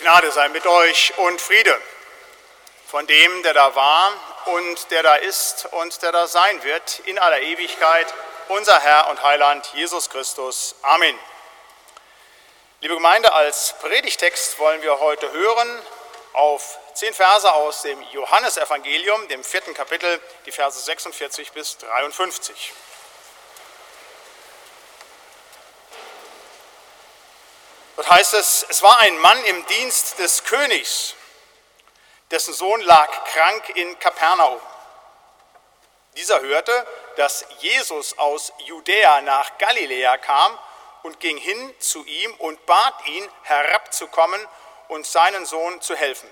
Gnade sei mit euch und Friede von dem, der da war und der da ist und der da sein wird in aller Ewigkeit, unser Herr und Heiland Jesus Christus. Amen. Liebe Gemeinde, als Predigtext wollen wir heute hören auf 10 Verse aus dem Johannesevangelium, dem 4. Kapitel, die Verse 46 bis 53. Dort heißt es, es war ein Mann im Dienst des Königs, dessen Sohn lag krank in Kapernaum. Dieser hörte, dass Jesus aus Judäa nach Galiläa kam und ging hin zu ihm und bat ihn, herabzukommen und seinen Sohn zu helfen.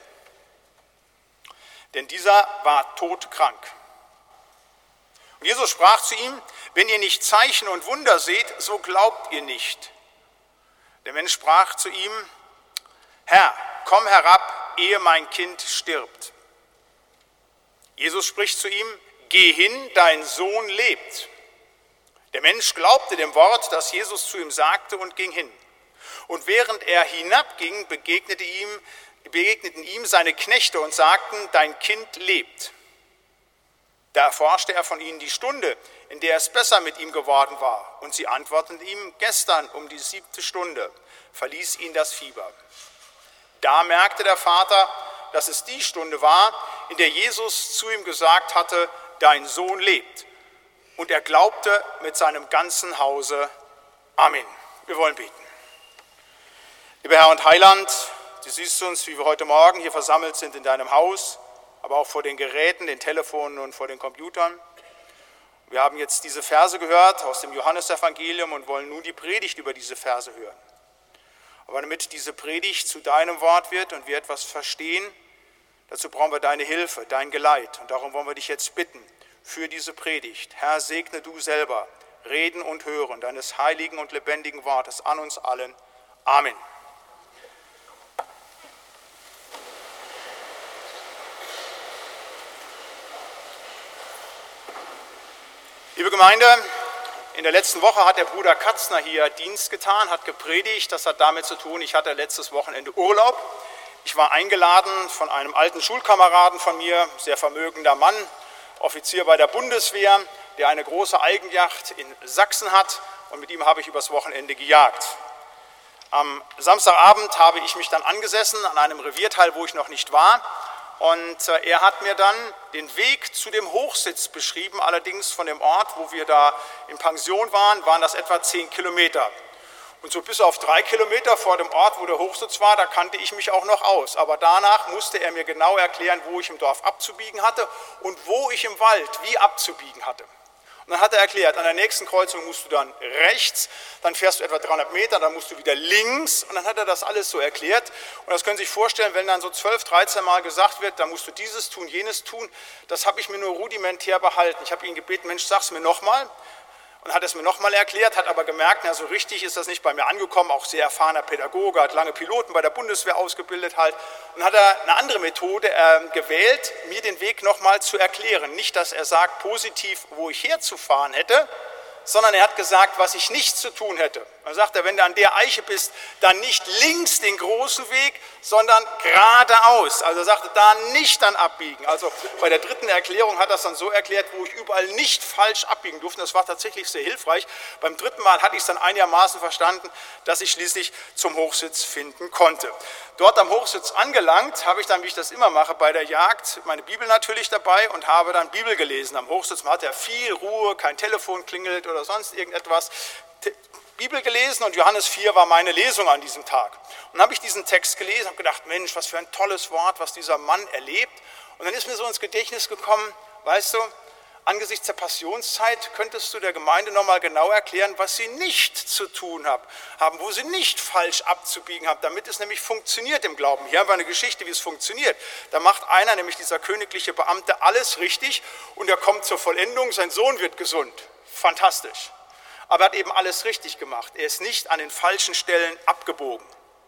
Denn dieser war todkrank. Und Jesus sprach zu ihm, wenn ihr nicht Zeichen und Wunder seht, so glaubt ihr nicht. Der Mensch sprach zu ihm, Herr, komm herab, ehe mein Kind stirbt. Jesus spricht zu ihm, geh hin, dein Sohn lebt. Der Mensch glaubte dem Wort, das Jesus zu ihm sagte, und ging hin. Und während er hinabging, begegneten ihm seine Knechte und sagten, dein Kind lebt. Da erforschte er von ihnen die Stunde, in der es besser mit ihm geworden war. Und sie antworteten ihm, gestern um die 7. Stunde verließ ihn das Fieber. Da merkte der Vater, dass es die Stunde war, in der Jesus zu ihm gesagt hatte, dein Sohn lebt. Und er glaubte mit seinem ganzen Hause. Amen. Wir wollen beten. Lieber Herr und Heiland, du siehst uns, wie wir heute Morgen hier versammelt sind in deinem Haus, aber auch vor den Geräten, den Telefonen und vor den Computern. Wir haben jetzt diese Verse gehört aus dem Johannesevangelium und wollen nun die Predigt über diese Verse hören. Aber damit diese Predigt zu deinem Wort wird und wir etwas verstehen, dazu brauchen wir deine Hilfe, dein Geleit. Und darum wollen wir dich jetzt bitten für diese Predigt. Herr, segne du selber Reden und Hören deines heiligen und lebendigen Wortes an uns allen. Amen. Liebe Gemeinde, in der letzten Woche hat der Bruder Katzner hier Dienst getan, hat gepredigt. Das hat damit zu tun, ich hatte letztes Wochenende Urlaub. Ich war eingeladen von einem alten Schulkameraden von mir, sehr vermögender Mann, Offizier bei der Bundeswehr, der eine große Algenjagd in Sachsen hat, und mit ihm habe ich übers Wochenende gejagt. Am Samstagabend habe ich mich dann angesessen an einem Revierteil, wo ich noch nicht war. Und er hat mir dann den Weg zu dem Hochsitz beschrieben, allerdings von dem Ort, wo wir da in Pension waren das etwa 10 Kilometer. Und so bis auf 3 Kilometer vor dem Ort, wo der Hochsitz war, da kannte ich mich auch noch aus. Aber danach musste er mir genau erklären, wo ich im Dorf abzubiegen hatte und wo ich im Wald wie abzubiegen hatte. Und dann hat er erklärt, an der nächsten Kreuzung musst du dann rechts, dann fährst du etwa 300 Meter, dann musst du wieder links, und dann hat er das alles so erklärt. Und das können Sie sich vorstellen, wenn dann so 12, 13 Mal gesagt wird, dann musst du dieses tun, jenes tun, das habe ich mir nur rudimentär behalten. Ich habe ihn gebeten, Mensch, sag's mir nochmal. Und hat es mir nochmal erklärt, hat aber gemerkt, na, so richtig ist das nicht bei mir angekommen, auch sehr erfahrener Pädagoge, hat lange Piloten bei der Bundeswehr ausgebildet halt, und hat er eine andere Methode gewählt, mir den Weg nochmal zu erklären. Nicht, dass er sagt positiv, wo ich herzufahren hätte, sondern er hat gesagt, was ich nicht zu tun hätte. Er sagte, wenn du an der Eiche bist, dann nicht links den großen Weg, sondern geradeaus. Also er sagte, da nicht dann abbiegen. Also bei der 3. Erklärung hat er es dann so erklärt, wo ich überall nicht falsch abbiegen durfte. Das war tatsächlich sehr hilfreich. Beim 3. Mal hatte ich es dann einigermaßen verstanden, dass ich schließlich zum Hochsitz finden konnte. Dort am Hochsitz angelangt, habe ich dann, wie ich das immer mache bei der Jagd, meine Bibel natürlich dabei und habe dann Bibel gelesen. Am Hochsitz man hat ja viel Ruhe, kein Telefon klingelt oder sonst irgendetwas. Bibel gelesen, und Johannes 4 war meine Lesung an diesem Tag. Und dann habe ich diesen Text gelesen, habe gedacht, Mensch, was für ein tolles Wort, was dieser Mann erlebt. Und dann ist mir so ins Gedächtnis gekommen, weißt du, angesichts der Passionszeit könntest du der Gemeinde nochmal genau erklären, was sie nicht zu tun haben, wo sie nicht falsch abzubiegen haben, damit es nämlich funktioniert im Glauben. Hier haben wir eine Geschichte, wie es funktioniert. Da macht einer, nämlich dieser königliche Beamte, alles richtig und er kommt zur Vollendung, sein Sohn wird gesund. Fantastisch. Aber er hat eben alles richtig gemacht. Er ist nicht an den falschen Stellen abgebogen.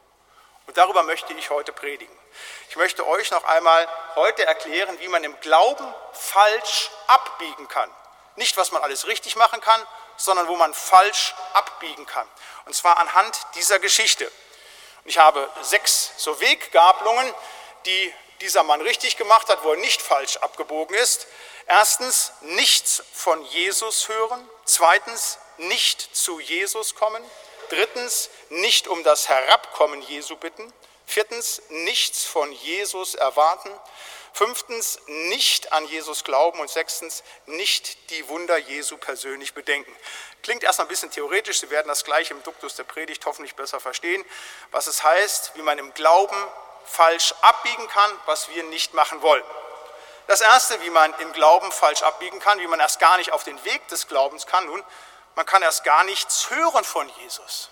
Und darüber möchte ich heute predigen. Ich möchte euch noch einmal heute erklären, wie man im Glauben falsch abbiegen kann. Nicht, was man alles richtig machen kann, sondern wo man falsch abbiegen kann. Und zwar anhand dieser Geschichte. Und ich habe 6 so Weggabelungen, die dieser Mann richtig gemacht hat, wo er nicht falsch abgebogen ist. Erstens, nichts von Jesus hören. Zweitens, nicht zu Jesus kommen. Drittens, nicht um das Herabkommen Jesu bitten. Viertens, nichts von Jesus erwarten. Fünftens, nicht an Jesus glauben. Und sechstens, nicht die Wunder Jesu persönlich bedenken. Klingt erst ein bisschen theoretisch, Sie werden das gleich im Duktus der Predigt hoffentlich besser verstehen, was es heißt, wie man im Glauben falsch abbiegen kann, was wir nicht machen wollen. Das Erste, wie man im Glauben falsch abbiegen kann, wie man erst gar nicht auf den Weg des Glaubens kann, nun, man kann erst gar nichts hören von Jesus.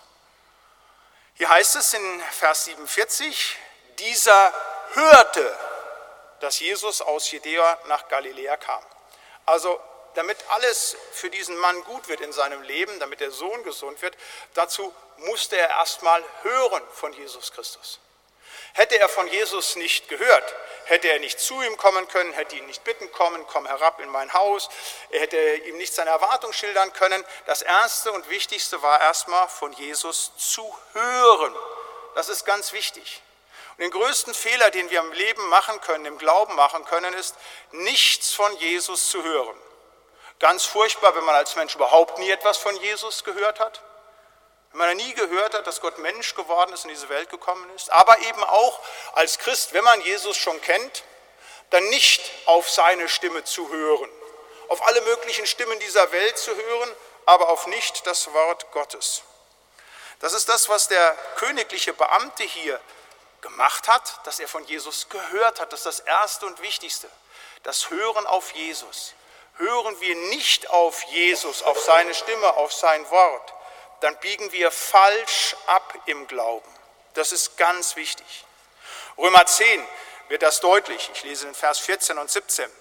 Hier heißt es in Vers 47, dieser hörte, dass Jesus aus Judäa nach Galiläa kam. Also damit alles für diesen Mann gut wird in seinem Leben, damit der Sohn gesund wird, dazu musste er erstmal hören von Jesus Christus. Hätte er von Jesus nicht gehört, hätte er nicht zu ihm kommen können, hätte ihn nicht bitten kommen, komm herab in mein Haus, er hätte ihm nicht seine Erwartung schildern können. Das Erste und Wichtigste war erstmal von Jesus zu hören. Das ist ganz wichtig. Und den größten Fehler, den wir im Leben machen können, im Glauben machen können, ist, nichts von Jesus zu hören. Ganz furchtbar, wenn man als Mensch überhaupt nie etwas von Jesus gehört hat. Wenn man nie gehört hat, dass Gott Mensch geworden ist und in diese Welt gekommen ist, aber eben auch als Christ, wenn man Jesus schon kennt, dann nicht auf seine Stimme zu hören, auf alle möglichen Stimmen dieser Welt zu hören, aber auf nicht das Wort Gottes. Das ist das, was der königliche Beamte hier gemacht hat, dass er von Jesus gehört hat. Das ist das Erste und Wichtigste, das Hören auf Jesus. Hören wir nicht auf Jesus, auf seine Stimme, auf sein Wort, dann biegen wir falsch ab im Glauben. Das ist ganz wichtig. Römer 10 wird das deutlich. Ich lese in Vers 14 und 17.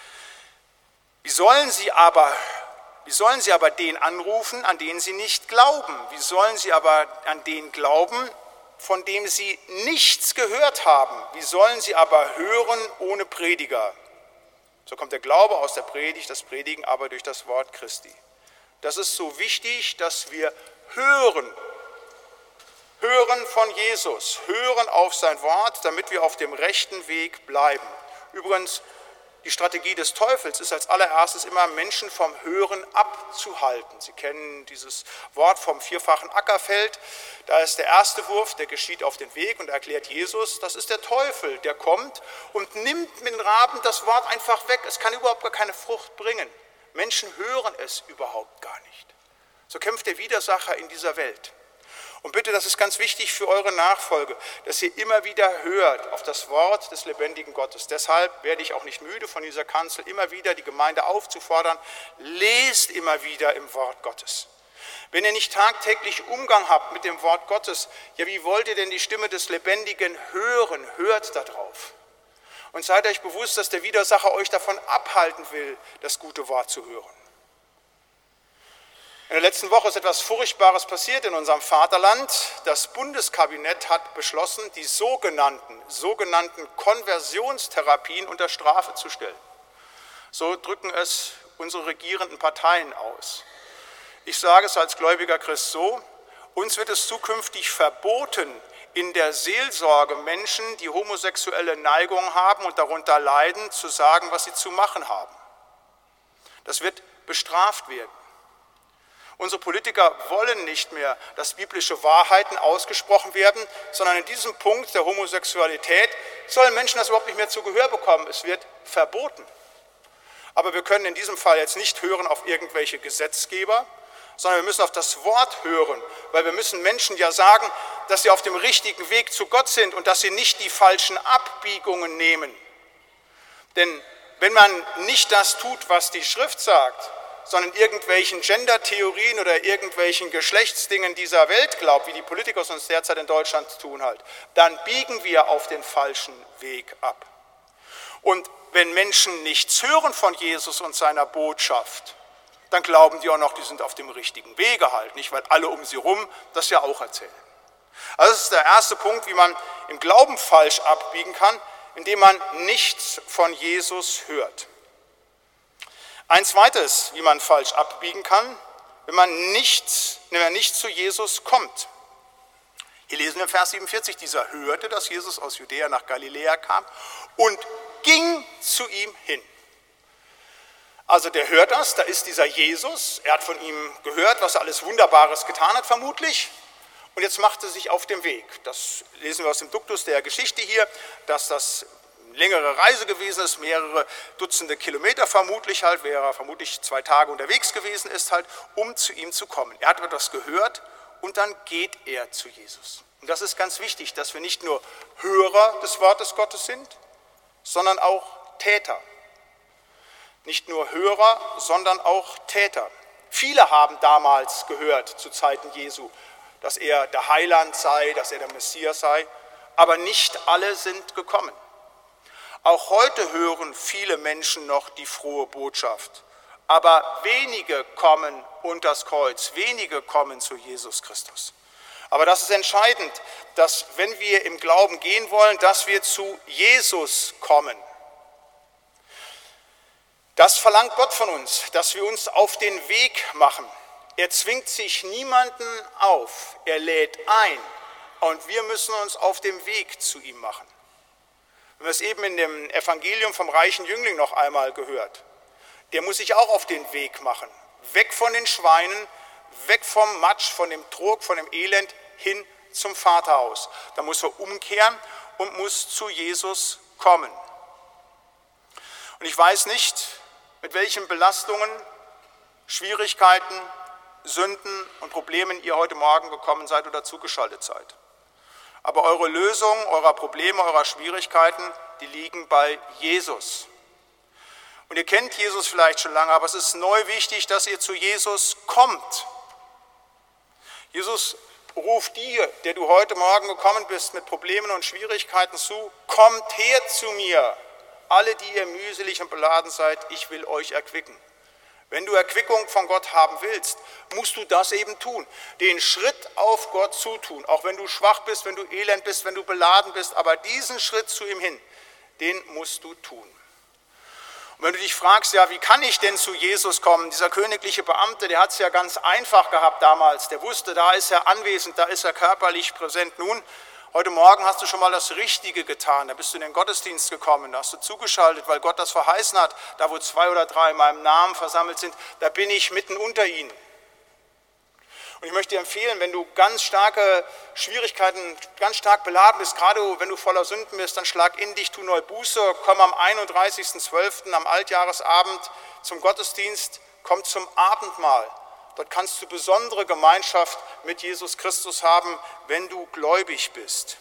Wie sollen sie aber den anrufen, an den sie nicht glauben? Wie sollen sie aber an den glauben, von dem sie nichts gehört haben? Wie sollen sie aber hören ohne Prediger? So kommt der Glaube aus der Predigt, das Predigen aber durch das Wort Christi. Das ist so wichtig, dass wir hören von Jesus, hören auf sein Wort, damit wir auf dem rechten Weg bleiben. Übrigens, die Strategie des Teufels ist als allererstes immer, Menschen vom Hören abzuhalten. Sie kennen dieses Wort vom vierfachen Ackerfeld. Da ist der erste Wurf, der geschieht auf den Weg und erklärt Jesus, das ist der Teufel, der kommt und nimmt mit den Raben das Wort einfach weg. Es kann überhaupt gar keine Frucht bringen. Menschen hören es überhaupt gar nicht. So kämpft der Widersacher in dieser Welt. Und bitte, das ist ganz wichtig für eure Nachfolge, dass ihr immer wieder hört auf das Wort des lebendigen Gottes. Deshalb werde ich auch nicht müde, von dieser Kanzel immer wieder die Gemeinde aufzufordern, lest immer wieder im Wort Gottes. Wenn ihr nicht tagtäglich Umgang habt mit dem Wort Gottes, ja, wie wollt ihr denn die Stimme des Lebendigen hören? Hört da drauf. Und seid euch bewusst, dass der Widersacher euch davon abhalten will, das gute Wort zu hören. In der letzten Woche ist etwas Furchtbares passiert in unserem Vaterland. Das Bundeskabinett hat beschlossen, die sogenannten Konversionstherapien unter Strafe zu stellen. So drücken es unsere regierenden Parteien aus. Ich sage es als gläubiger Christ so, uns wird es zukünftig verboten, in der Seelsorge Menschen, die homosexuelle Neigungen haben und darunter leiden, zu sagen, was sie zu machen haben. Das wird bestraft werden. Unsere Politiker wollen nicht mehr, dass biblische Wahrheiten ausgesprochen werden, sondern in diesem Punkt der Homosexualität sollen Menschen das überhaupt nicht mehr zu Gehör bekommen. Es wird verboten. Aber wir können in diesem Fall jetzt nicht hören auf irgendwelche Gesetzgeber, sondern wir müssen auf das Wort hören, weil wir müssen Menschen ja sagen, dass sie auf dem richtigen Weg zu Gott sind und dass sie nicht die falschen Abbiegungen nehmen. Denn wenn man nicht das tut, was die Schrift sagt, sondern irgendwelchen Gender-Theorien oder irgendwelchen Geschlechtsdingen dieser Welt glaubt, wie die Politiker es uns derzeit in Deutschland tun halt, dann biegen wir auf den falschen Weg ab. Und wenn Menschen nichts hören von Jesus und seiner Botschaft, dann glauben die auch noch, die sind auf dem richtigen Wege halt, nicht? Weil alle um sie rum das ja auch erzählen. Also das ist der erste Punkt, wie man im Glauben falsch abbiegen kann, indem man nichts von Jesus hört. Ein zweites, wie man falsch abbiegen kann, wenn man nicht zu Jesus kommt. Hier lesen wir im Vers 47, dieser hörte, dass Jesus aus Judäa nach Galiläa kam und ging zu ihm hin. Also der hört das, da ist dieser Jesus, er hat von ihm gehört, was er alles Wunderbares getan hat vermutlich. Und jetzt macht er sich auf den Weg. Das lesen wir aus dem Duktus der Geschichte hier, dass das eine längere Reise gewesen ist, mehrere Dutzende Kilometer vermutlich halt, wäre er vermutlich 2 Tage unterwegs gewesen ist halt, um zu ihm zu kommen. Er hat etwas gehört und dann geht er zu Jesus. Und das ist ganz wichtig, dass wir nicht nur Hörer des Wortes Gottes sind, sondern auch Täter. Nicht nur Hörer, sondern auch Täter. Viele haben damals gehört, zu Zeiten Jesu, dass er der Heiland sei, dass er der Messias sei, aber nicht alle sind gekommen. Auch heute hören viele Menschen noch die frohe Botschaft, aber wenige kommen unters Kreuz, wenige kommen zu Jesus Christus. Aber das ist entscheidend, dass wenn wir im Glauben gehen wollen, dass wir zu Jesus kommen. Das verlangt Gott von uns, dass wir uns auf den Weg machen. Er zwingt sich niemanden auf, er lädt ein und wir müssen uns auf dem Weg zu ihm machen. Wir haben es eben in dem Evangelium vom reichen Jüngling noch einmal gehört. Der muss sich auch auf den Weg machen, weg von den Schweinen, weg vom Matsch, von dem Trog, von dem Elend hin zum Vaterhaus. Da muss er umkehren und muss zu Jesus kommen. Und ich weiß nicht, mit welchen Belastungen, Schwierigkeiten, Sünden und Problemen ihr heute Morgen gekommen seid oder zugeschaltet seid. Aber eure Lösung, eurer Probleme, eurer Schwierigkeiten, die liegen bei Jesus. Und ihr kennt Jesus vielleicht schon lange, aber es ist neu wichtig, dass ihr zu Jesus kommt. Jesus ruft dir, der du heute Morgen gekommen bist mit Problemen und Schwierigkeiten zu, kommt her zu mir. Alle, die ihr mühselig und beladen seid, ich will euch erquicken. Wenn du Erquickung von Gott haben willst, musst du das eben tun. Den Schritt auf Gott zutun, auch wenn du schwach bist, wenn du elend bist, wenn du beladen bist, aber diesen Schritt zu ihm hin, den musst du tun. Und wenn du dich fragst, ja, wie kann ich denn zu Jesus kommen? Dieser königliche Beamte, der hat es ja ganz einfach gehabt damals. Der wusste, da ist er anwesend, da ist er körperlich präsent. Nun, heute Morgen hast du schon mal das Richtige getan. Da bist du in den Gottesdienst gekommen, da hast du zugeschaltet, weil Gott das verheißen hat. Da, wo 2 oder 3 in meinem Namen versammelt sind, da bin ich mitten unter ihnen. Und ich möchte dir empfehlen, wenn du ganz starke Schwierigkeiten, ganz stark beladen bist, gerade wenn du voller Sünden bist, dann schlag in dich, tu neu Buße, komm am 31.12. am Altjahresabend zum Gottesdienst, komm zum Abendmahl. Dort kannst du besondere Gemeinschaft mit Jesus Christus haben, wenn du gläubig bist.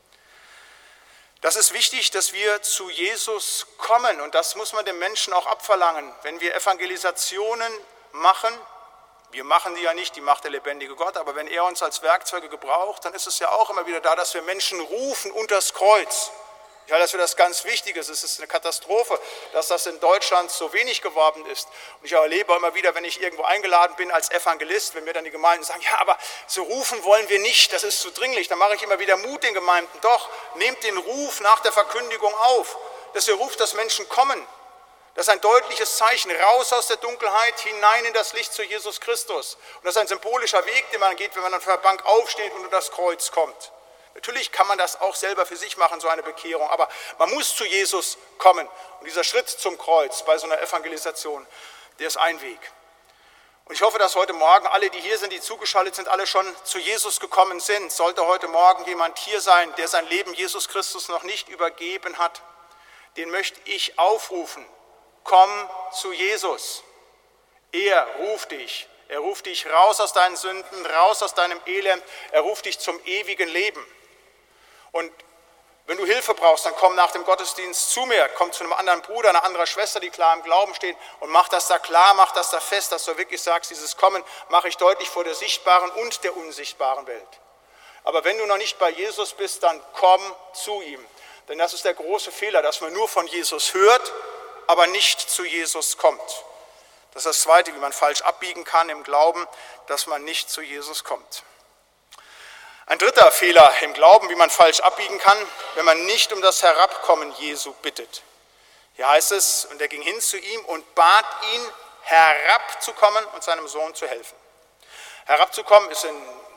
Das ist wichtig, dass wir zu Jesus kommen und das muss man den Menschen auch abverlangen. Wenn wir Evangelisationen machen, wir machen die ja nicht, die macht der lebendige Gott, aber wenn er uns als Werkzeuge gebraucht, dann ist es ja auch immer wieder da, dass wir Menschen rufen unters Kreuz. Ich halte das für das ganz Wichtige. Es ist eine Katastrophe, dass das in Deutschland so wenig geworden ist. Und ich erlebe immer wieder, wenn ich irgendwo eingeladen bin als Evangelist, wenn mir dann die Gemeinden sagen, ja, aber so rufen wollen wir nicht, das ist zu dringlich, dann mache ich immer wieder Mut den Gemeinden. Doch, nehmt den Ruf nach der Verkündigung auf, dass ihr ruft, dass Menschen kommen. Das ist ein deutliches Zeichen, raus aus der Dunkelheit, hinein in das Licht zu Jesus Christus. Und das ist ein symbolischer Weg, den man geht, wenn man an der Bank aufsteht und unter das Kreuz kommt. Natürlich kann man das auch selber für sich machen, so eine Bekehrung, aber man muss zu Jesus kommen. Und dieser Schritt zum Kreuz bei so einer Evangelisation, der ist ein Weg. Und ich hoffe, dass heute Morgen alle, die hier sind, die zugeschaltet sind, alle schon zu Jesus gekommen sind. Sollte heute Morgen jemand hier sein, der sein Leben Jesus Christus noch nicht übergeben hat, den möchte ich aufrufen. Komm zu Jesus. Er ruft dich. Er ruft dich raus aus deinen Sünden, raus aus deinem Elend. Er ruft dich zum ewigen Leben. Und wenn du Hilfe brauchst, dann komm nach dem Gottesdienst zu mir. Komm zu einem anderen Bruder, einer anderen Schwester, die klar im Glauben stehen und mach das da klar, mach das da fest, dass du wirklich sagst, dieses Kommen mache ich deutlich vor der sichtbaren und der unsichtbaren Welt. Aber wenn du noch nicht bei Jesus bist, dann komm zu ihm. Denn das ist der große Fehler, dass man nur von Jesus hört, aber nicht zu Jesus kommt. Das ist das Zweite, wie man falsch abbiegen kann im Glauben, dass man nicht zu Jesus kommt. Ein dritter Fehler im Glauben, wie man falsch abbiegen kann, wenn man nicht um das Herabkommen Jesu bittet. Hier heißt es, und er ging hin zu ihm und bat ihn, herabzukommen und seinem Sohn zu helfen. Herabzukommen ist in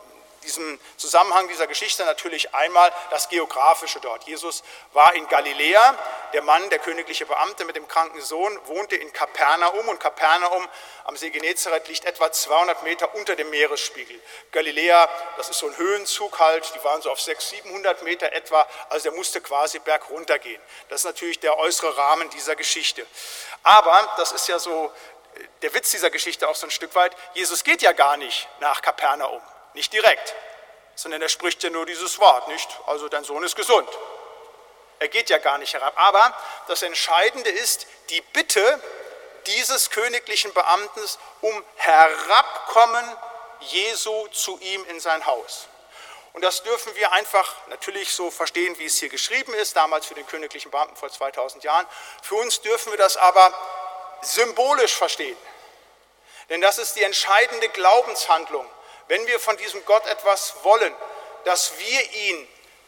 diesem Zusammenhang dieser Geschichte natürlich einmal das Geografische dort. Jesus war in Galiläa, der Mann, der königliche Beamte mit dem kranken Sohn, wohnte in Kapernaum und Kapernaum am See Genezareth liegt etwa 200 Meter unter dem Meeresspiegel. Galiläa, das ist so ein Höhenzug halt, die waren so auf 600, 700 Meter etwa, also der musste quasi bergunter gehen. Das ist natürlich der äußere Rahmen dieser Geschichte. Aber, das ist ja so der Witz dieser Geschichte auch so ein Stück weit, Jesus geht ja gar nicht nach Kapernaum. Nicht direkt, sondern er spricht ja nur dieses Wort, nicht? Also dein Sohn ist gesund. Er geht ja gar nicht herab. Aber das Entscheidende ist die Bitte dieses königlichen Beamten um Herabkommen Jesu zu ihm in sein Haus. Und das dürfen wir einfach natürlich so verstehen, wie es hier geschrieben ist, damals für den königlichen Beamten vor 2000 Jahren. Für uns dürfen wir das aber symbolisch verstehen. Denn das ist die entscheidende Glaubenshandlung. Wenn wir von diesem Gott etwas wollen, dass wir ihn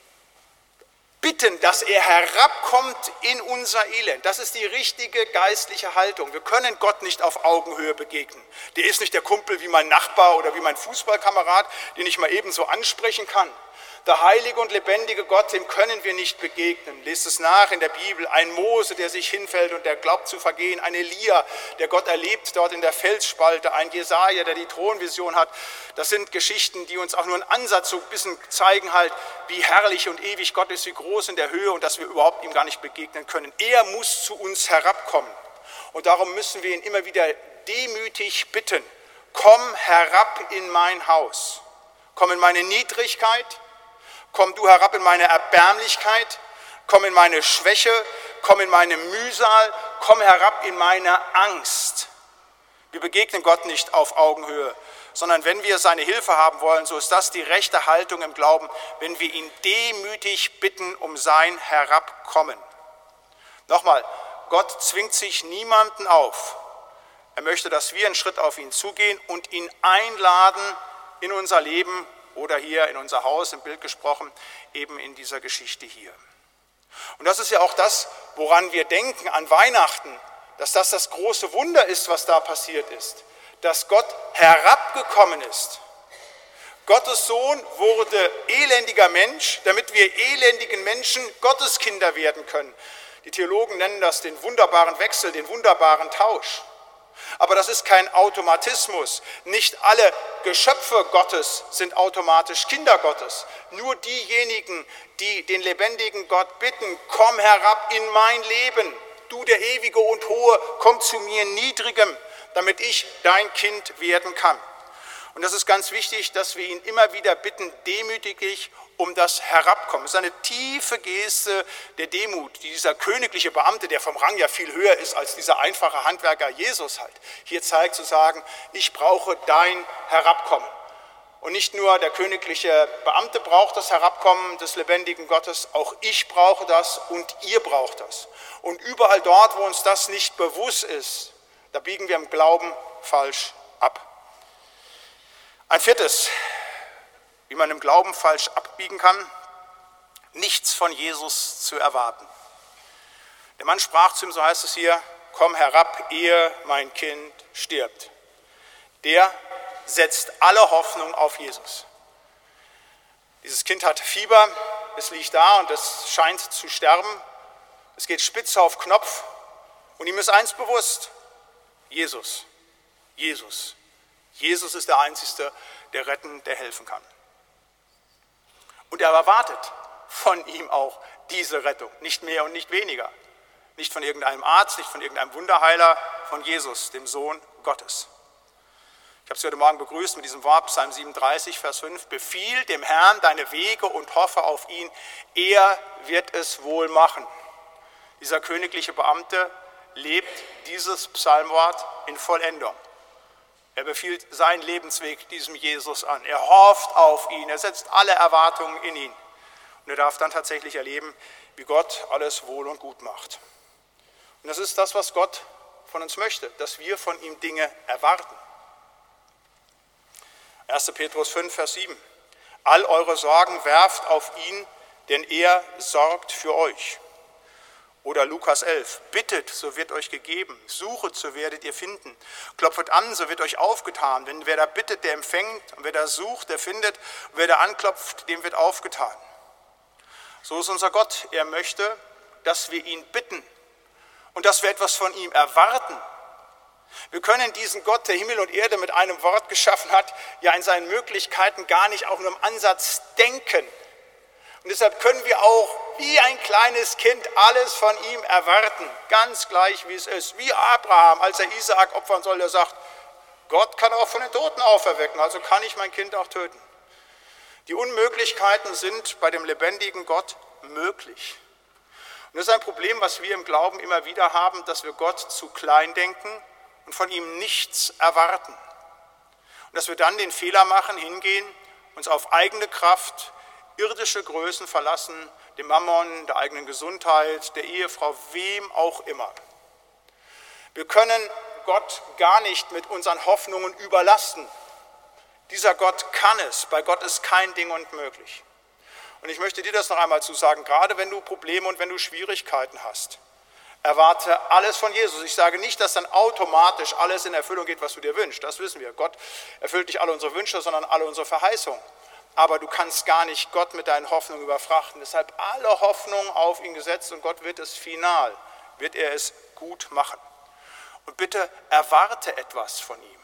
bitten, dass er herabkommt in unser Elend. Das ist die richtige geistliche Haltung. Wir können Gott nicht auf Augenhöhe begegnen. Der ist nicht der Kumpel wie mein Nachbar oder wie mein Fußballkamerad, den ich mal eben so ansprechen kann. Der heilige und lebendige Gott, dem können wir nicht begegnen. Lest es nach in der Bibel. Ein Mose, der sich hinfällt und der glaubt zu vergehen. Ein Elia, der Gott erlebt dort in der Felsspalte. Ein Jesaja, der die Thronvision hat. Das sind Geschichten, die uns auch nur einen Ansatz so ein bisschen zeigen halt, wie herrlich und ewig Gott ist, wie groß in der Höhe und dass wir überhaupt ihm gar nicht begegnen können. Er muss zu uns herabkommen. Und darum müssen wir ihn immer wieder demütig bitten. Komm herab in mein Haus. Komm in meine Niedrigkeit. Komm du herab in meine Erbärmlichkeit, komm in meine Schwäche, komm in meine Mühsal, komm herab in meine Angst. Wir begegnen Gott nicht auf Augenhöhe, sondern wenn wir seine Hilfe haben wollen, so ist das die rechte Haltung im Glauben, wenn wir ihn demütig bitten um sein Herabkommen. Nochmal, Gott zwingt sich niemanden auf. Er möchte, dass wir einen Schritt auf ihn zugehen und ihn einladen in unser Leben oder hier in unser Haus, im Bild gesprochen, eben in dieser Geschichte hier. Und das ist ja auch das, woran wir denken an Weihnachten, dass das das große Wunder ist, was da passiert ist, dass Gott herabgekommen ist. Gottes Sohn wurde elendiger Mensch, damit wir elendigen Menschen Gotteskinder werden können. Die Theologen nennen das den wunderbaren Wechsel, den wunderbaren Tausch. Aber das ist kein Automatismus. Nicht alle Geschöpfe Gottes sind automatisch Kinder Gottes. Nur diejenigen, die den lebendigen Gott bitten, komm herab in mein Leben. Du, der Ewige und Hohe, komm zu mir Niedrigem, damit ich dein Kind werden kann. Und das ist ganz wichtig, dass wir ihn immer wieder bitten, demütig um das Herabkommen. Es ist eine tiefe Geste der Demut, die dieser königliche Beamte, der vom Rang ja viel höher ist als dieser einfache Handwerker Jesus halt, hier zeigt, zu sagen, ich brauche dein Herabkommen. Und nicht nur der königliche Beamte braucht das Herabkommen des lebendigen Gottes, auch ich brauche das und ihr braucht das. Und überall dort, wo uns das nicht bewusst ist, da biegen wir im Glauben falsch ab. Ein viertes, wie man im Glauben falsch abbiegen kann, nichts von Jesus zu erwarten. Der Mann sprach zu ihm, so heißt es hier, komm herab, ehe mein Kind stirbt. Der setzt alle Hoffnung auf Jesus. Dieses Kind hat Fieber, es liegt da und es scheint zu sterben. Es geht spitze auf Knopf und ihm ist eins bewusst, Jesus, Jesus. Jesus ist der Einzige, der retten, der helfen kann. Und er erwartet von ihm auch diese Rettung, nicht mehr und nicht weniger. Nicht von irgendeinem Arzt, nicht von irgendeinem Wunderheiler, von Jesus, dem Sohn Gottes. Ich habe Sie heute Morgen begrüßt mit diesem Wort, Psalm 37, Vers 5. Befiehl dem Herrn deine Wege und hoffe auf ihn, er wird es wohl machen. Dieser königliche Beamte lebt dieses Psalmwort in Vollendung. Er befiehlt seinen Lebensweg diesem Jesus an. Er hofft auf ihn, er setzt alle Erwartungen in ihn. Und er darf dann tatsächlich erleben, wie Gott alles wohl und gut macht. Und das ist das, was Gott von uns möchte, dass wir von ihm Dinge erwarten. 1. Petrus 5, Vers 7. All eure Sorgen werft auf ihn, denn er sorgt für euch. Oder Lukas 11, bittet, so wird euch gegeben, suchet, so werdet ihr finden, klopfet an, so wird euch aufgetan, denn wer da bittet, der empfängt, und wer da sucht, der findet, und wer da anklopft, dem wird aufgetan. So ist unser Gott, er möchte, dass wir ihn bitten und dass wir etwas von ihm erwarten. Wir können diesen Gott, der Himmel und Erde mit einem Wort geschaffen hat, ja in seinen Möglichkeiten gar nicht auch nur im Ansatz denken. Und deshalb können wir auch wie ein kleines Kind alles von ihm erwarten, ganz gleich wie es ist. Wie Abraham, als er Isaak opfern soll, der sagt, Gott kann auch von den Toten auferwecken, also kann ich mein Kind auch töten. Die Unmöglichkeiten sind bei dem lebendigen Gott möglich. Und das ist ein Problem, was wir im Glauben immer wieder haben, dass wir Gott zu klein denken und von ihm nichts erwarten. Und dass wir dann den Fehler machen, hingehen, uns auf eigene Kraft, irdische Größen verlassen, dem Mammon, der eigenen Gesundheit, der Ehefrau, wem auch immer. Wir können Gott gar nicht mit unseren Hoffnungen überlasten. Dieser Gott kann es, bei Gott ist kein Ding unmöglich. Und ich möchte dir das noch einmal zusagen, gerade wenn du Probleme und wenn du Schwierigkeiten hast, erwarte alles von Jesus. Ich sage nicht, dass dann automatisch alles in Erfüllung geht, was du dir wünschst. Das wissen wir. Gott erfüllt nicht alle unsere Wünsche, sondern alle unsere Verheißungen. Aber du kannst gar nicht Gott mit deinen Hoffnungen überfrachten. Deshalb alle Hoffnung auf ihn gesetzt und Gott wird es final, wird er es gut machen. Und bitte erwarte etwas von ihm.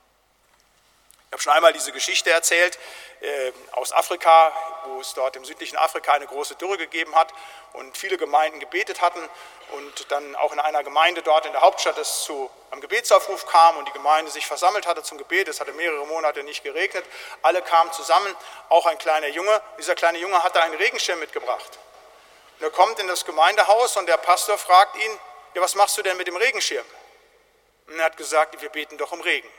Ich habe schon einmal diese Geschichte erzählt aus Afrika, wo es dort im südlichen Afrika eine große Dürre gegeben hat und viele Gemeinden gebetet hatten und dann auch in einer Gemeinde dort in der Hauptstadt es zu einem Gebetsaufruf kam und die Gemeinde sich versammelt hatte zum Gebet. Es hatte mehrere Monate nicht geregnet. Alle kamen zusammen, auch ein kleiner Junge. Dieser kleine Junge hatte einen Regenschirm mitgebracht. Und er kommt in das Gemeindehaus und der Pastor fragt ihn, ja, was machst du denn mit dem Regenschirm? Und er hat gesagt, wir beten doch um Regen.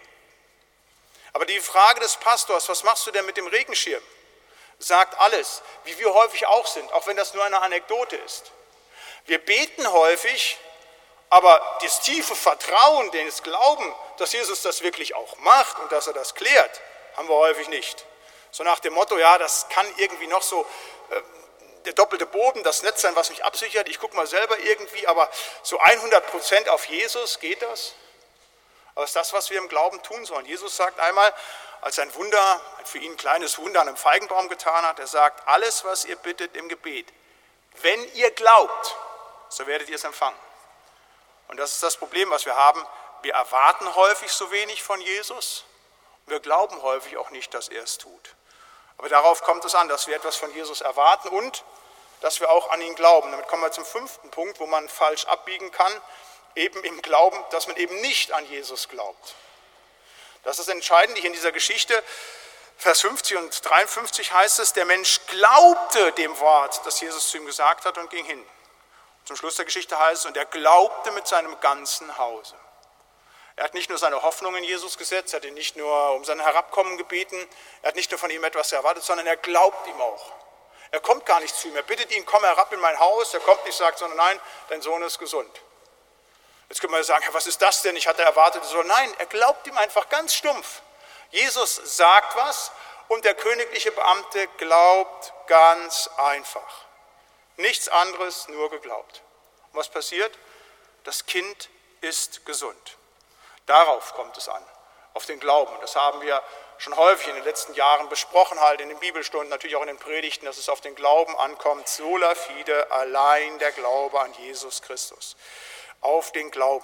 Aber die Frage des Pastors, was machst du denn mit dem Regenschirm, sagt alles, wie wir häufig auch sind, auch wenn das nur eine Anekdote ist. Wir beten häufig, aber das tiefe Vertrauen, das Glauben, dass Jesus das wirklich auch macht und dass er das klärt, haben wir häufig nicht. So nach dem Motto, ja, das kann irgendwie noch so der doppelte Boden, das Netz sein, was mich absichert, ich gucke mal selber irgendwie, aber so 100% auf Jesus, geht das? Aber das ist das, was wir im Glauben tun sollen. Jesus sagt einmal, als ein Wunder, ein für ihn kleines Wunder an einem Feigenbaum getan hat, er sagt, alles, was ihr bittet im Gebet, wenn ihr glaubt, so werdet ihr es empfangen. Und das ist das Problem, was wir haben. Wir erwarten häufig so wenig von Jesus und wir glauben häufig auch nicht, dass er es tut. Aber darauf kommt es an, dass wir etwas von Jesus erwarten und dass wir auch an ihn glauben. Damit kommen wir zum 5. Punkt, wo man falsch abbiegen kann, eben im Glauben, dass man eben nicht an Jesus glaubt. Das ist entscheidend in dieser Geschichte. Vers 50 und 53 heißt es, der Mensch glaubte dem Wort, das Jesus zu ihm gesagt hat und ging hin. Zum Schluss der Geschichte heißt es, und er glaubte mit seinem ganzen Hause. Er hat nicht nur seine Hoffnung in Jesus gesetzt, er hat ihn nicht nur um sein Herabkommen gebeten, er hat nicht nur von ihm etwas erwartet, sondern er glaubt ihm auch. Er kommt gar nicht zu ihm, er bittet ihn, komm herab in mein Haus, er kommt nicht, sagt, sondern nein, dein Sohn ist gesund. Jetzt könnte man sagen, was ist das denn? Ich hatte erwartet, so. Nein, er glaubt ihm einfach ganz stumpf. Jesus sagt was und der königliche Beamte glaubt ganz einfach. Nichts anderes, nur geglaubt. Und was passiert? Das Kind ist gesund. Darauf kommt es an, auf den Glauben. Das haben wir schon häufig in den letzten Jahren besprochen, halt in den Bibelstunden, natürlich auch in den Predigten, dass es auf den Glauben ankommt. Sola fide, allein der Glaube an Jesus Christus. Auf den Glauben.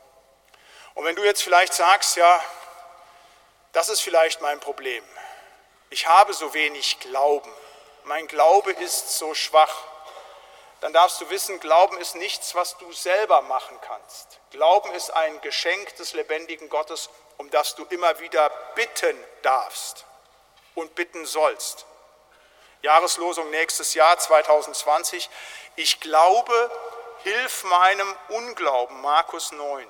Und wenn du jetzt vielleicht sagst, ja, das ist vielleicht mein Problem. Ich habe so wenig Glauben. Mein Glaube ist so schwach. Dann darfst du wissen, Glauben ist nichts, was du selber machen kannst. Glauben ist ein Geschenk des lebendigen Gottes, um das du immer wieder bitten darfst und bitten sollst. Jahreslosung nächstes Jahr 2020. Ich glaube, hilf meinem Unglauben, Markus 9.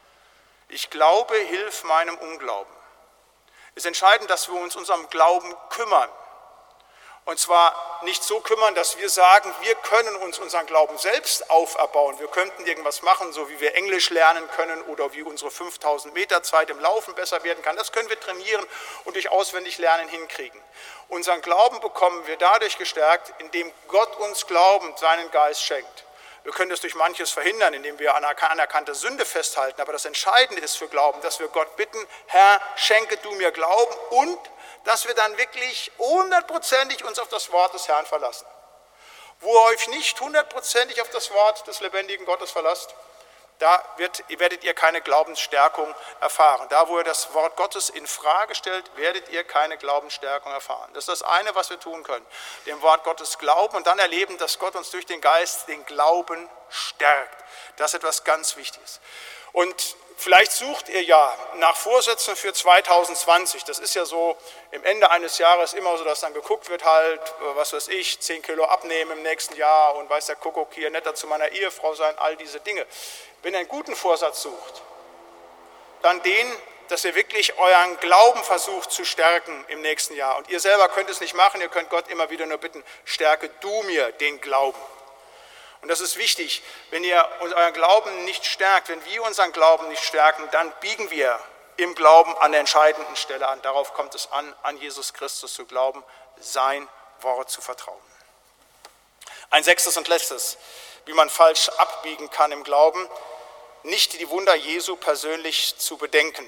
Ich glaube, hilf meinem Unglauben. Es ist entscheidend, dass wir uns unserem Glauben kümmern. Und zwar nicht so kümmern, dass wir sagen, wir können uns unseren Glauben selbst auferbauen. Wir könnten irgendwas machen, so wie wir Englisch lernen können oder wie unsere 5000 Meter Zeit im Laufen besser werden kann. Das können wir trainieren und durch Auswendiglernen hinkriegen. Unseren Glauben bekommen wir dadurch gestärkt, indem Gott uns Glauben, seinen Geist schenkt. Wir können das durch manches verhindern, indem wir an anerkannter Sünde festhalten. Aber das Entscheidende ist für Glauben, dass wir Gott bitten, Herr, schenke du mir Glauben, und dass wir dann wirklich 100%ig uns auf das Wort des Herrn verlassen. Wo ihr euch nicht 100%ig auf das Wort des lebendigen Gottes verlasst, da werdet ihr keine Glaubensstärkung erfahren. Da, wo ihr das Wort Gottes in Frage stellt, werdet ihr keine Glaubensstärkung erfahren. Das ist das eine, was wir tun können. Dem Wort Gottes glauben und dann erleben, dass Gott uns durch den Geist den Glauben stärkt. Das ist etwas ganz Wichtiges. Und vielleicht sucht ihr ja nach Vorsätzen für 2020. Das ist ja so im Ende eines Jahres immer so, dass dann geguckt wird halt, was weiß ich, 10 Kilo abnehmen im nächsten Jahr und weiß der Kuckuck hier, netter zu meiner Ehefrau sein, all diese Dinge. Wenn ihr einen guten Vorsatz sucht, dann den, dass ihr wirklich euren Glauben versucht zu stärken im nächsten Jahr. Und ihr selber könnt es nicht machen, ihr könnt Gott immer wieder nur bitten, stärke du mir den Glauben. Und das ist wichtig, wenn ihr euren Glauben nicht stärkt, wenn wir unseren Glauben nicht stärken, dann biegen wir im Glauben an der entscheidenden Stelle an. Darauf kommt es an Jesus Christus zu glauben, sein Wort zu vertrauen. Ein sechstes und letztes, wie man falsch abbiegen kann im Glauben, nicht die Wunder Jesu persönlich zu bedenken.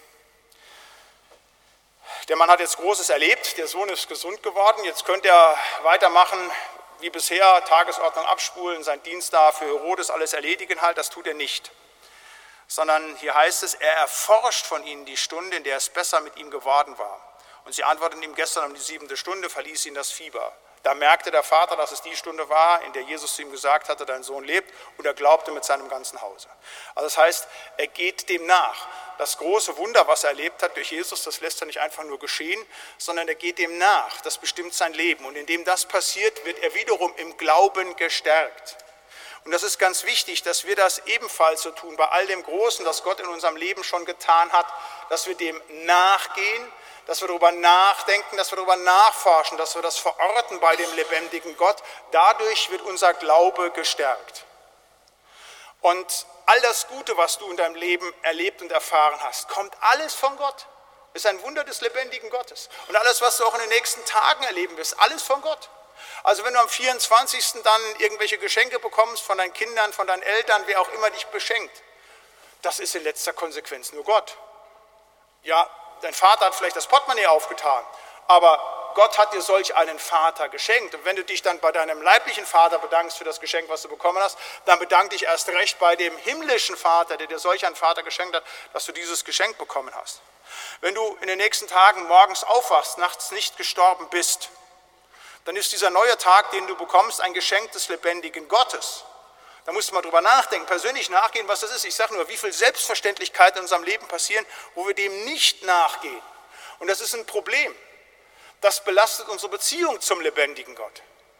Der Mann hat jetzt Großes erlebt, der Sohn ist gesund geworden, jetzt könnte er weitermachen wie bisher, Tagesordnung abspulen, sein Dienst da für Herodes alles erledigen halt, das tut er nicht. Sondern hier heißt es, er erforscht von ihnen die Stunde, in der es besser mit ihm geworden war. Und sie antworteten ihm, gestern um die 7. Stunde verließ ihn das Fieber. Da merkte der Vater, dass es die Stunde war, in der Jesus zu ihm gesagt hatte, dein Sohn lebt, und er glaubte mit seinem ganzen Hause. Also das heißt, er geht dem nach. Das große Wunder, was er erlebt hat durch Jesus, das lässt er nicht einfach nur geschehen, sondern er geht dem nach. Das bestimmt sein Leben. Und indem das passiert, wird er wiederum im Glauben gestärkt. Und das ist ganz wichtig, dass wir das ebenfalls so tun, bei all dem Großen, das Gott in unserem Leben schon getan hat, dass wir dem nachgehen, dass wir darüber nachdenken, dass wir darüber nachforschen, dass wir das verorten bei dem lebendigen Gott. Dadurch wird unser Glaube gestärkt. Und all das Gute, was du in deinem Leben erlebt und erfahren hast, kommt alles von Gott. Ist ein Wunder des lebendigen Gottes. Und alles, was du auch in den nächsten Tagen erleben wirst, alles von Gott. Also wenn du am 24. dann irgendwelche Geschenke bekommst von deinen Kindern, von deinen Eltern, wer auch immer dich beschenkt, das ist in letzter Konsequenz nur Gott. Ja, dein Vater hat vielleicht das Portemonnaie aufgetan, aber Gott hat dir solch einen Vater geschenkt. Und wenn du dich dann bei deinem leiblichen Vater bedankst für das Geschenk, was du bekommen hast, dann bedank dich erst recht bei dem himmlischen Vater, der dir solch einen Vater geschenkt hat, dass du dieses Geschenk bekommen hast. Wenn du in den nächsten Tagen morgens aufwachst, nachts nicht gestorben bist, dann ist dieser neue Tag, den du bekommst, ein Geschenk des lebendigen Gottes. Da musst du mal drüber nachdenken, persönlich nachgehen, was das ist. Ich sage nur, wie viel Selbstverständlichkeiten in unserem Leben passieren, wo wir dem nicht nachgehen. Und das ist ein Problem. Das belastet unsere Beziehung zum lebendigen Gott.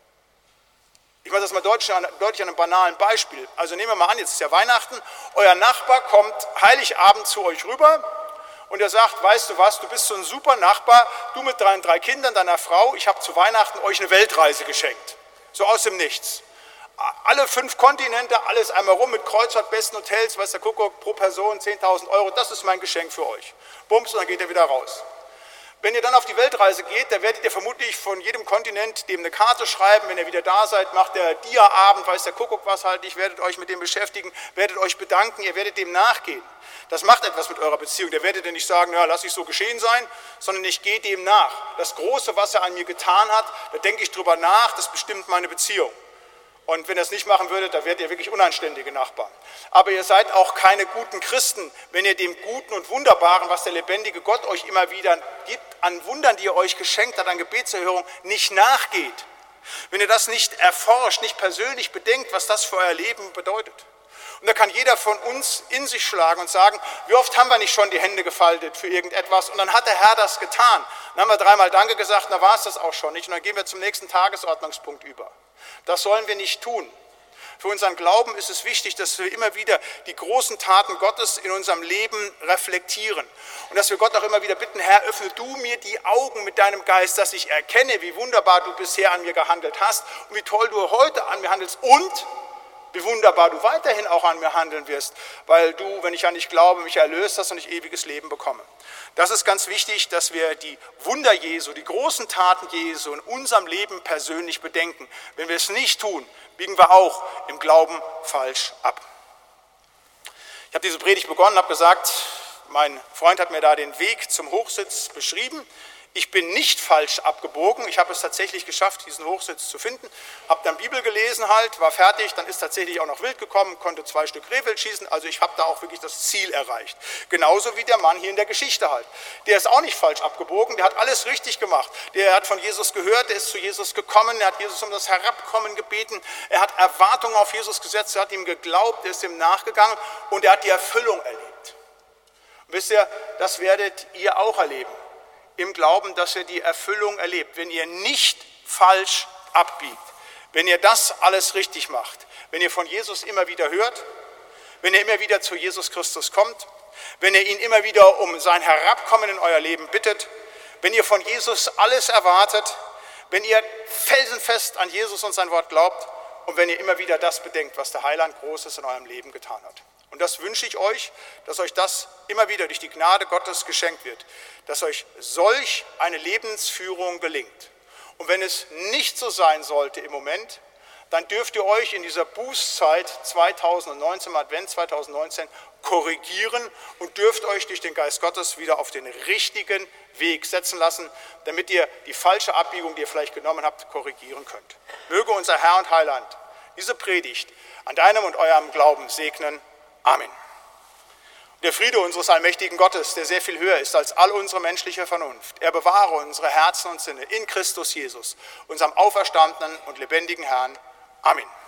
Ich mache das mal deutlich an einem banalen Beispiel. Also nehmen wir mal an, jetzt ist ja Weihnachten, euer Nachbar kommt Heiligabend zu euch rüber und er sagt, weißt du was, du bist so ein super Nachbar, du mit deinen 3 Kindern, deiner Frau, ich habe zu Weihnachten euch eine Weltreise geschenkt. So aus dem Nichts. Alle 5 Kontinente, alles einmal rum mit Kreuzfahrt, besten Hotels, weiß der Kuckuck, pro Person 10.000 Euro, das ist mein Geschenk für euch. Bums, und dann geht er wieder raus. Wenn ihr dann auf die Weltreise geht, dann werdet ihr vermutlich von jedem Kontinent dem eine Karte schreiben. Wenn ihr wieder da seid, macht der Dia-Abend, weiß der Kuckuck was halt nicht, werdet euch mit dem beschäftigen, werdet euch bedanken, ihr werdet dem nachgehen. Das macht etwas mit eurer Beziehung. Der werdet ihr nicht sagen, ja, lass ich so geschehen sein, sondern ich gehe dem nach. Das Große, was er an mir getan hat, da denke ich drüber nach, das bestimmt meine Beziehung. Und wenn ihr es nicht machen würdet, dann wärt ihr wirklich unanständige Nachbarn. Aber ihr seid auch keine guten Christen, wenn ihr dem Guten und Wunderbaren, was der lebendige Gott euch immer wieder gibt, an Wundern, die er euch geschenkt hat, an Gebetserhörung, nicht nachgeht. Wenn ihr das nicht erforscht, nicht persönlich bedenkt, was das für euer Leben bedeutet. Und da kann jeder von uns in sich schlagen und sagen, wie oft haben wir nicht schon die Hände gefaltet für irgendetwas und dann hat der Herr das getan. Dann haben wir 3-mal Danke gesagt, dann war es das auch schon nicht. Und dann gehen wir zum nächsten Tagesordnungspunkt über. Das sollen wir nicht tun. Für unseren Glauben ist es wichtig, dass wir immer wieder die großen Taten Gottes in unserem Leben reflektieren. Und dass wir Gott auch immer wieder bitten, Herr, öffne du mir die Augen mit deinem Geist, dass ich erkenne, wie wunderbar du bisher an mir gehandelt hast und wie toll du heute an mir handelst und wie wunderbar du weiterhin auch an mir handeln wirst, weil du, wenn ich an dich glaube, mich erlöst hast und ich ewiges Leben bekomme. Das ist ganz wichtig, dass wir die Wunder Jesu, die großen Taten Jesu in unserem Leben persönlich bedenken. Wenn wir es nicht tun, biegen wir auch im Glauben falsch ab. Ich habe diese Predigt begonnen, habe gesagt, mein Freund hat mir da den Weg zum Hochsitz beschrieben. Ich bin nicht falsch abgebogen, ich habe es tatsächlich geschafft, diesen Hochsitz zu finden, habe dann Bibel gelesen halt, war fertig, dann ist tatsächlich auch noch Wild gekommen, konnte 2 Stück Rehwild schießen, also ich habe da auch wirklich das Ziel erreicht. Genauso wie der Mann hier in der Geschichte halt. Der ist auch nicht falsch abgebogen, der hat alles richtig gemacht. Der hat von Jesus gehört, der ist zu Jesus gekommen, er hat Jesus um das Herabkommen gebeten, er hat Erwartungen auf Jesus gesetzt, er hat ihm geglaubt, er ist ihm nachgegangen und er hat die Erfüllung erlebt. Und wisst ihr, das werdet ihr auch erleben. Im Glauben, dass ihr die Erfüllung erlebt, wenn ihr nicht falsch abbiegt, wenn ihr das alles richtig macht, wenn ihr von Jesus immer wieder hört, wenn ihr immer wieder zu Jesus Christus kommt, wenn ihr ihn immer wieder um sein Herabkommen in euer Leben bittet, wenn ihr von Jesus alles erwartet, wenn ihr felsenfest an Jesus und sein Wort glaubt und wenn ihr immer wieder das bedenkt, was der Heiland Großes in eurem Leben getan hat. Und das wünsche ich euch, dass euch das immer wieder durch die Gnade Gottes geschenkt wird, dass euch solch eine Lebensführung gelingt. Und wenn es nicht so sein sollte im Moment, dann dürft ihr euch in dieser Bußzeit 2019, im Advent 2019, korrigieren und dürft euch durch den Geist Gottes wieder auf den richtigen Weg setzen lassen, damit ihr die falsche Abbiegung, die ihr vielleicht genommen habt, korrigieren könnt. Möge unser Herr und Heiland diese Predigt an deinem und eurem Glauben segnen. Amen. Der Friede unseres allmächtigen Gottes, der sehr viel höher ist als all unsere menschliche Vernunft, er bewahre unsere Herzen und Sinne in Christus Jesus, unserem auferstandenen und lebendigen Herrn. Amen.